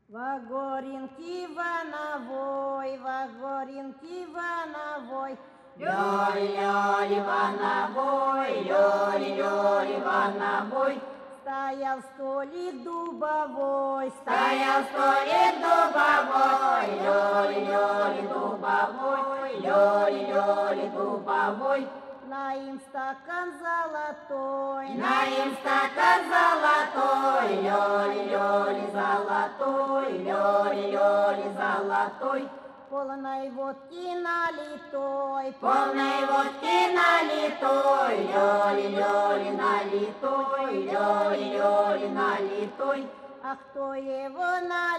Во горенке вановой, во горенке вановой, Лёли-лёли вановой, лёли-лёли вановой. стоял столик дубовой, Стоял столик дубовой, лёли-лёли дубовой, лёли-лёли дубовой. на им стакан золотой, На им стакан золотой, лёли-лёли золотой, лёли-лёли золотой. полной водки налитой, Полной водки налитой, лёли-лёли налитой, лёли-лёли налитой. а кто его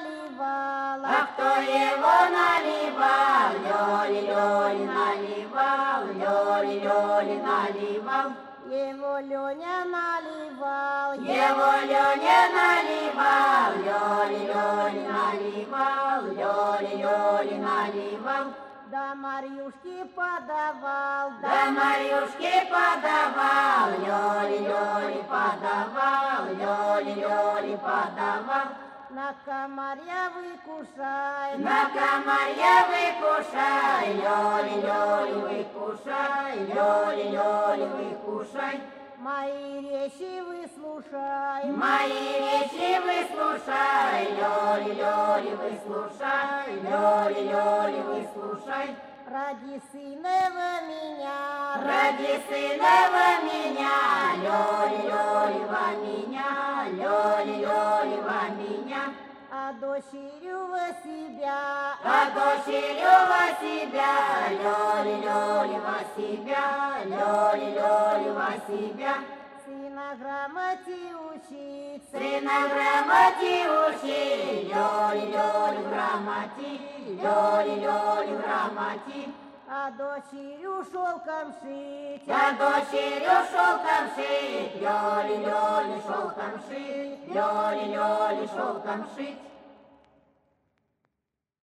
наливал, А кто его наливал, лёли-лёли наливал, лёли-лёли наливал. его Леня наливал, Его Лёня наливал, лёли-лёли наливал, лёли-лёли наливал. да Марьюшке подавал, Да Марьюшке подавал, лёли-лёли подавал, лёли-лёли подавал. на комарья выкушай, На комарья выкушай, лёли-лёли выкушай, лёли-лёли выкушай. мои речи выслушай, Мои речи выслушай, лёли-лёли выслушай, лёли-лёли выслушай. ради сынова меня, Ради сынова меня, лёли-лёли во меня, лёли-лёли во меня. а дочерью во себя, А дочерью во себя, лёли-лёли во себя, лёли-лёли во себя. сына грамоте учить, Сына грамоте учи, лёли-лёли грамоте, лёли-лёли грамоте. а дочерью шелком шить, А дочерью шелком шить, лёли-лёли шелком шить, лёли-лёли шелком шить.